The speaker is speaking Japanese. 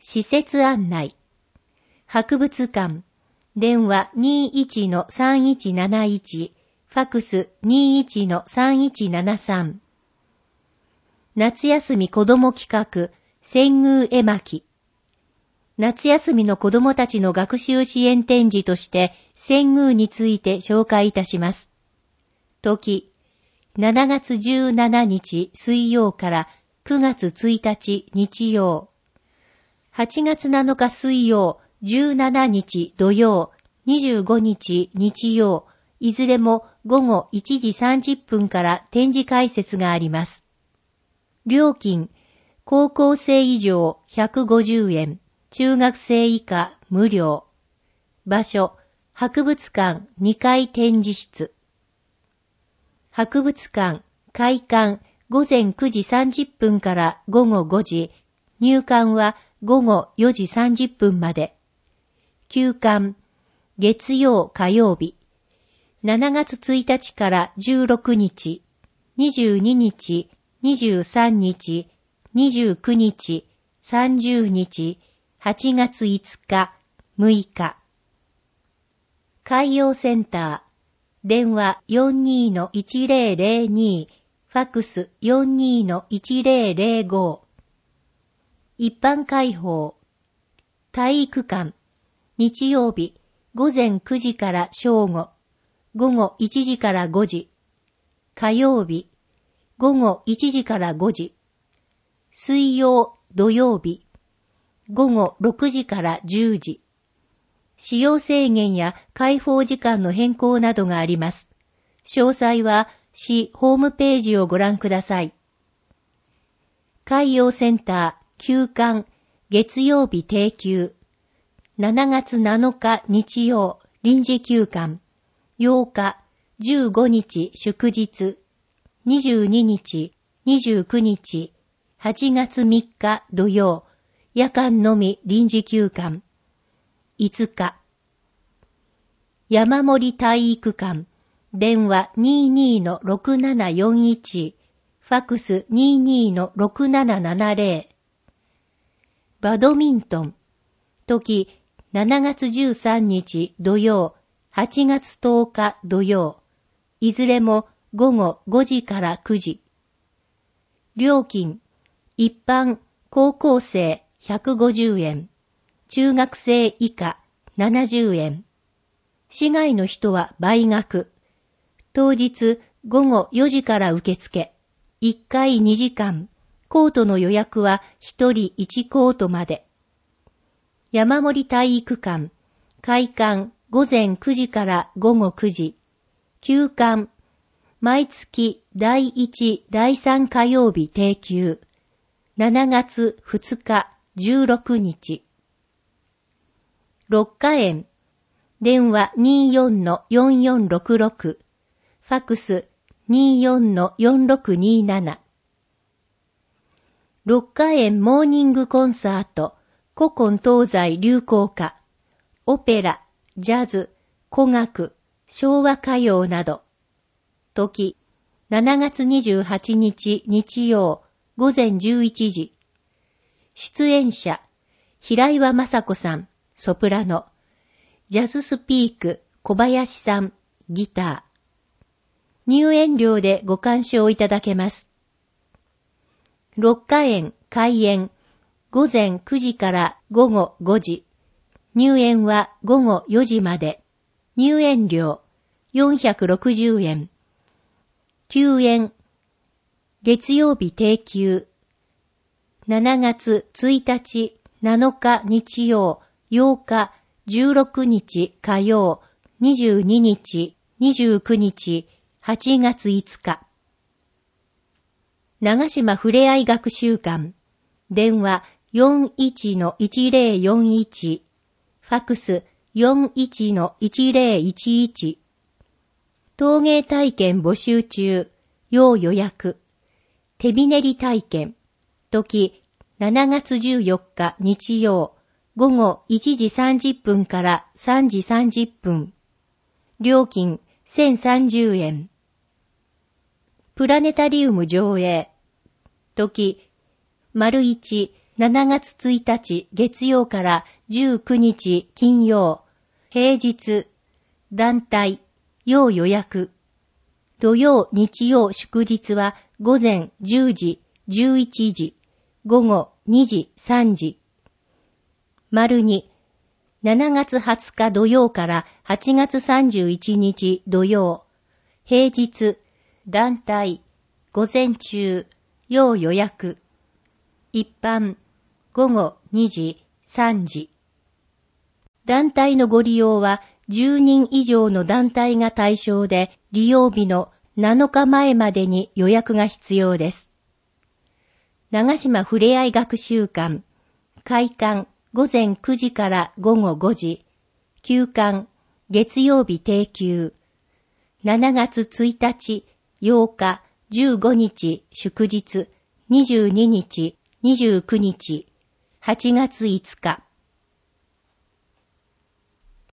施設案内。博物館。電話 21-3171。ファクス 21-3173。夏休み子ども企画、遷宮絵巻。夏休みの子どもたちの学習支援展示として、遷宮について紹介いたします。時、7月17日水曜から9月1日日曜。8月7日水曜、17日土曜、25日日曜、いずれも午後1時30分から展示開設があります。料金、高校生以上150円、中学生以下無料。場所、博物館2階展示室。博物館、開館、午前9時30分から午後5時、入館は午後4時30分まで。休館、月曜火曜日。7月1日から16日、22日、23日、29日、30日、8月5日、6日。海洋センター。電話 42-1002、ファクス 42-1005。一般開放。体育館。日曜日、午前9時から正午。午後1時から5時。火曜日、午後1時から5時。水曜、土曜日、午後6時から10時。使用制限や開放時間の変更などがあります。詳細は市ホームページをご覧ください。海洋センター休館月曜日定休。7月7日日曜臨時休館。8日、15日祝日。22日、29日、8月3日土曜。夜間のみ臨時休館。5日。山森体育館。電話 22-6741。ファクス 22-6770。バドミントン。時、7月13日土曜、8月10日土曜。いずれも午後5時から9時。料金。一般、高校生150円。中学生以下70円。市外の人は倍額。当日午後4時から受付。1回2時間。コートの予約は1人1コートまで。山森体育館。開館午前9時から午後9時。休館。毎月第1、第3火曜日定休。7月2日、16日。六花園。電話 24-4466。ファクス 24-4627。六花園モーニングコンサート。古今東西流行歌。オペラ、ジャズ、古楽、昭和歌謡など。時、7月28日日曜、午前11時。出演者、平岩雅子さん、ソプラノ。ジャズスピーク、小林さん、ギター。入園料でご鑑賞いただけます。六花園開園、午前9時から午後5時。入園は午後4時まで。入園料460円。休園。月曜日定休。7月1日、7日日曜、8日、16日火曜、22日、29日、8月5日。長島ふれあい学習館。電話 41-1041。ファクス 41-1011。陶芸体験募集中。要予約。手びねり体験。時、7月14日日曜。午後1時30分から3時30分。料金1030円。プラネタリウム上映。時、丸1、 7月1日月曜から19日金曜、平日、団体、要予約。土曜、日曜、祝日は午前10時、11時、午後2時、3時。丸2、7月20日土曜から8月31日土曜、平日、団体、午前中、要予約。一般、午後2時、3時。団体のご利用は10人以上の団体が対象で、利用日の7日前までに予約が必要です。長島ふれあい学習館、開館午前9時から午後5時、休館月曜日定休、7月1日、8日、15日祝日、22日、29日、8月5日。